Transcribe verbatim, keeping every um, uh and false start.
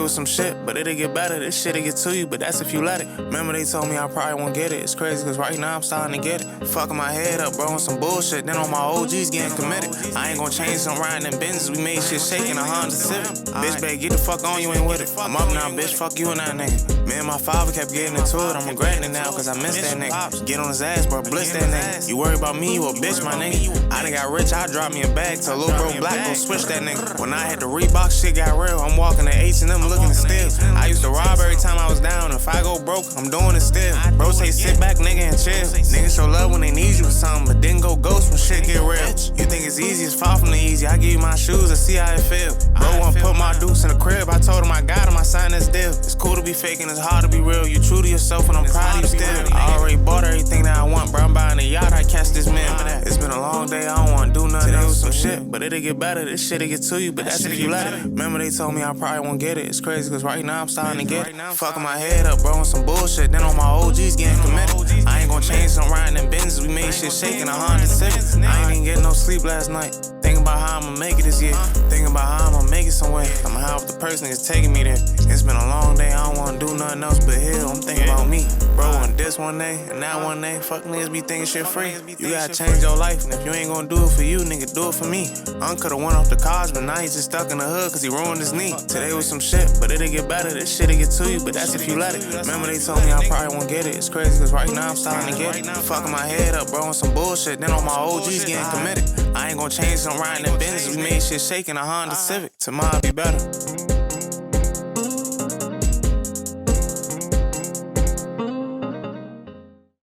was some shit, but it'll get better. This shit'll get to you, but that's if you let it. Remember they told me I probably won't get it. It's crazy, cause right now I'm starting to get it. Fucking my head up, bro, on some bullshit. Then on my O Gs getting committed. I ain't gonna change some riding in Benzes. We made shit shaking a Honda Civic. Bitch, babe, get the fuck on, you ain't with it. I'm up now, bitch, fuck you and that nigga. Me and my father kept getting into it. I'm regretting it now, cause I missed that nigga. Get on his ass, bro, bliss that nigga. You worry about me, you a bitch, my nigga. I done got rich, I dropped me a bag. Tell Lil Bro Black, go switch that nigga. When I hit the Reebok, shit got real. I'm walking to H and M looking to steal. I used to rob every time I was down. If I go broke, I'm doing it still. Bro say sit back, nigga, and chill. Niggas show love when they need you for something, but then go ghost when shit get real. You think it's easy, it's far from the easy. I give you my shoes and see how it feel. Bro wanna put my deuce in the crib. I told him I got him, I signed this deal. It's cool to be faking, it's hard to be real. You true to yourself and I'm proud of you still. I already bought everything that I want, bro. I'm buying a yacht, I catch this man. It's been a long day, I don't wanna do nothing else. Some shit, but it'll get better. This shit'll get to you, but that's if you let it. Remember they told me I probably won't get it. It's crazy, cause right now I'm starting to get it. Fucking my head up, bro, on some bullshit. Then on my O Gs getting committed. I ain't gonna change some riding in Benzes. We made shit shaking a Honda Civic. I ain't even getting no sleep last night. Thinking about how I'ma make it this year. Thinking about how I'ma make it somewhere. I'ma have with the person that's taking me there. It's been a long day, I don't wanna do nothing else but heal. I'm thinking about me. Bro, on this one day, and that one day, fuck niggas be thinking shit free. You gotta change your life, and if you ain't gonna do it for you, nigga, do it for me. Unc could've went off the cars, but now he's just stuck in the hood cause he ruined his knee. Today was some shit, but it'll get better. This shit'll get to you, but that's if you let it. Remember they told me I probably won't get it. It's crazy cause right now I'm starting to get it. Fucking my head up, bro, on some bullshit. Then on my O Gs getting committed. I ain't gonna change some riding in Benzes. We made shit shaking a Honda Civic. Tomorrow be better.